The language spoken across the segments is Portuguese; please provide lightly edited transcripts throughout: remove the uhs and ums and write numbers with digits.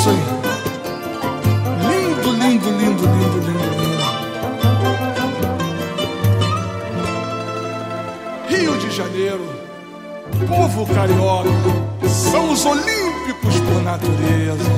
isso aí. Lindo, lindo, lindo, lindo, lindo, lindo. Rio de Janeiro, povo carioca, são os olímpicos por natureza.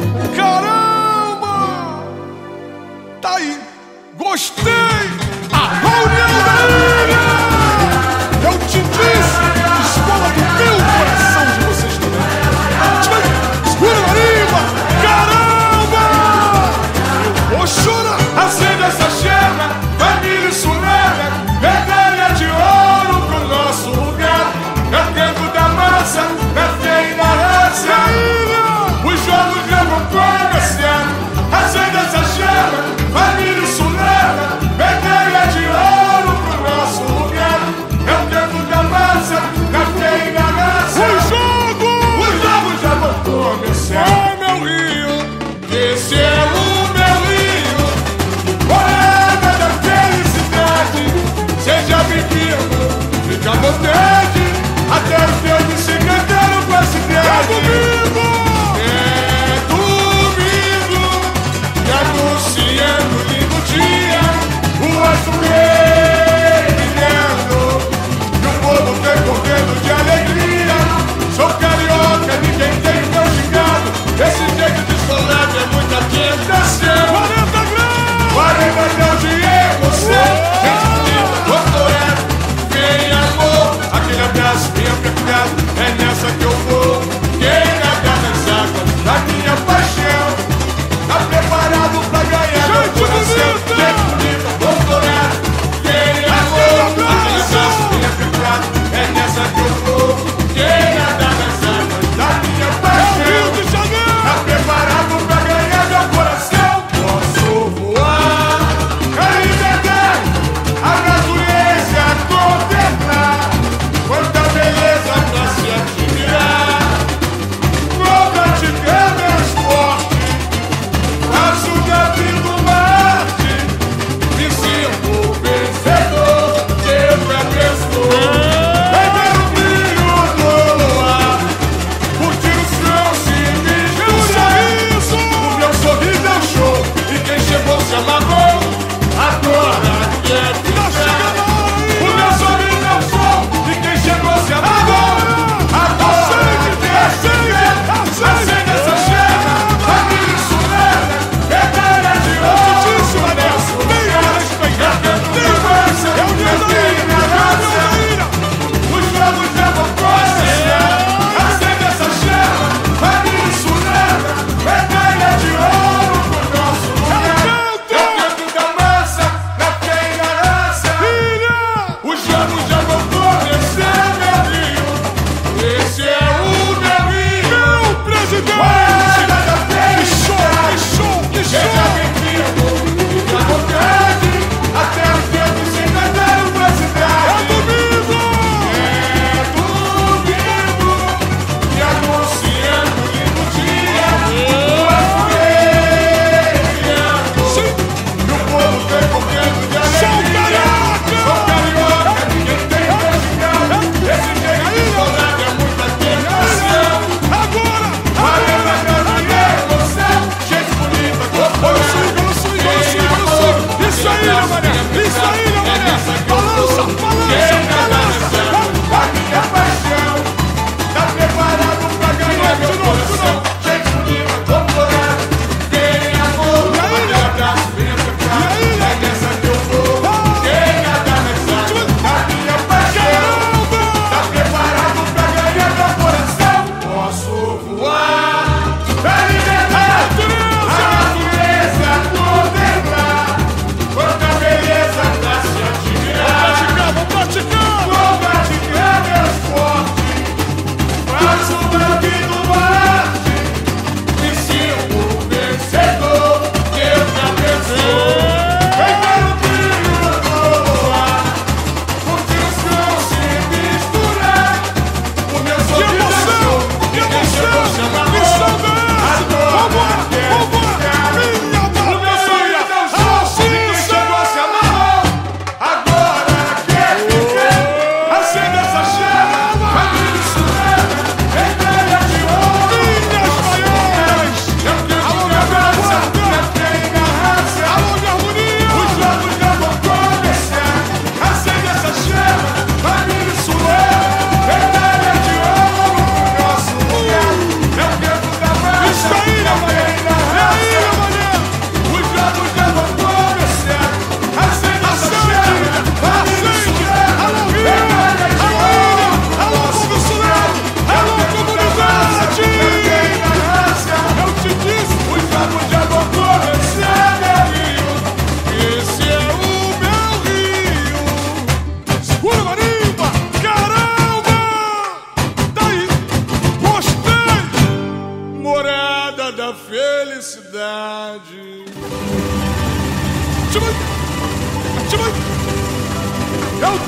Caramba! Tá aí, gostei! A reunião da ilha! Eu te disse, escola do meu coração de vocês também. Segura na língua! Caramba! Eu vou chorar! Acende essa chama, família sulana, medalha de ouro pro nosso lugar. É tempo da massa, na fé e na raça. Os jogos levam como esse ano. Acende essa chama, família sulana, medalha de ouro pro nosso lugar. É o tempo da massa, na fé e na raça. Os jogos já vão começar. Oh, meu Rio! Esse é o meu Rio, morada da felicidade. Seja bem-vindo, fica à vontade. Até o teu de se cantando com a cidade. É domingo! É domingo, e anunciando um lindo dia. Ruas do rei brilhando, e o povo vem correndo de alegria. Sou carioca, ninguém tem o meu gingado. Esse jeito de solado é muita tentação. 40 graus! 40 graus de emoção. Gente bonita, doutorado, vem amor. A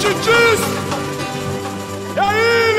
te disse! E aí?